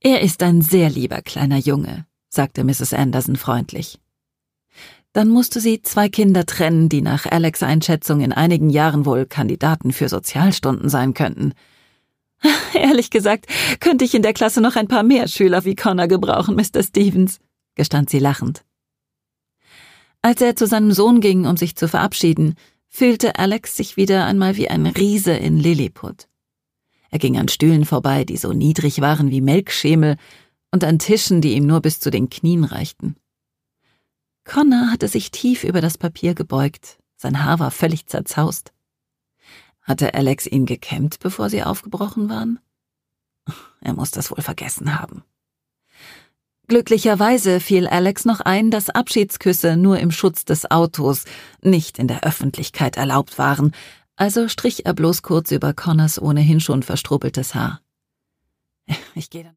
»Er ist ein sehr lieber kleiner Junge«, sagte Mrs. Anderson freundlich. Dann musste sie 2 Kinder trennen, die nach Alex' Einschätzung in einigen Jahren wohl Kandidaten für Sozialstunden sein könnten. »Ehrlich gesagt, könnte ich in der Klasse noch ein paar mehr Schüler wie Connor gebrauchen, Mr. Stevens«, gestand sie lachend. Als er zu seinem Sohn ging, um sich zu verabschieden, fühlte Alex sich wieder einmal wie ein Riese in Lilliput. Er ging an Stühlen vorbei, die so niedrig waren wie Melkschemel, und an Tischen, die ihm nur bis zu den Knien reichten. Connor hatte sich tief über das Papier gebeugt, sein Haar war völlig zerzaust. Hatte Alex ihn gekämmt, bevor sie aufgebrochen waren? Er muss das wohl vergessen haben. Glücklicherweise fiel Alex noch ein, dass Abschiedsküsse nur im Schutz des Autos, nicht in der Öffentlichkeit erlaubt waren, also strich er bloß kurz über Connors ohnehin schon verstrubbeltes Haar. »Ich gehe dann.«